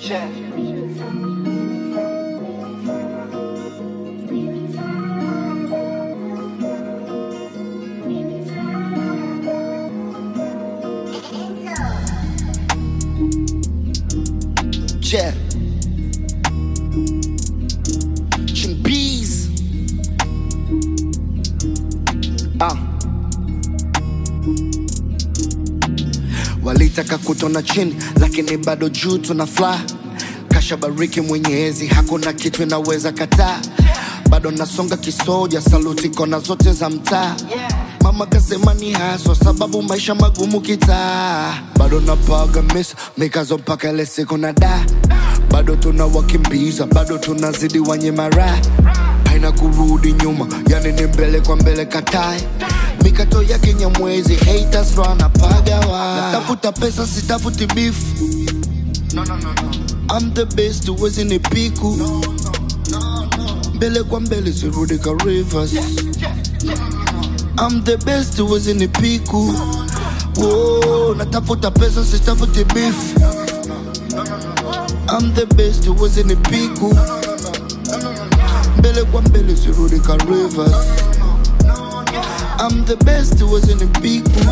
Yeah. Chimpees. Walitaka kutona chini lakini bado juu tuna fly. Kasha bariki Mwenyezi, hakuna kitu inaweza kataa. Bado nasonga kisoja, saluti kona zote za mtaa. Mama kasema ni haswa sababu maisha magumu kitaa. Bado napaga misa, mikazo mpaka ile siku na da. Bado tunawakimbiza, bado tunazidi wanyemara. Haina kurudi nyuma, yani ni mbele kwa mbele katai. Mikato ya Kinyamwezi, haters run apagawa. Natafuta pesa sitafuti beef. No. I'm the best, uwezi ni piku. Mbele kwa mbele sirudi ka rivers. I'm the best, uwezi ni piku. Whoa, natafuta pesa sitafuti beef. I'm the best, uwezi ni piku. Mbele kwa mbele sirudi ka rivers. I'm the best, uwezi ni piku.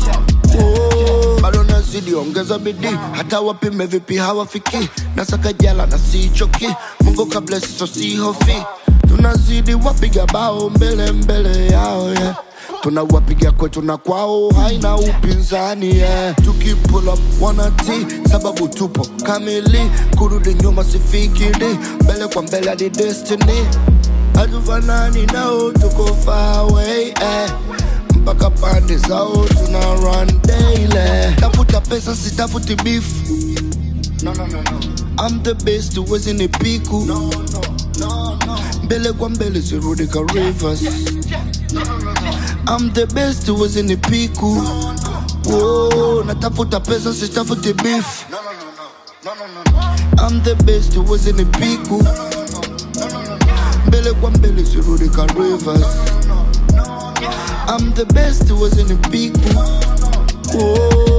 Bado nazidi ongeza bidii, hata wapime vipi hawafiki. Nasaka jala na sichoki, Mungu kablesi so si hofi. Tunazidi wapiga bao mbele mbele yao, yeah. Tunawapiga kwetu na kwao, haina upinzani, yeah. Tuki pull up wanati, sababu tupo kamili. Kurudi nyuma sifikiri, mbele kwa mbele hadi destiny. Hatufanani nao tuko far away, eh. Mpaka pande zao tuna run daily. Tafuta pesa sitafuti beef. No. I'm the best, uwezi ni piku. Mbele kwa mbele sirudi ka rivers. I'm the best, uwezi ni piku. Whoa, natafuta pesa sitafuti beef. I'm the best, uwezi ni piku. Mbele kwa mbele sirudi ka rivers. I'm the best, uwezi ni piku. Whoa.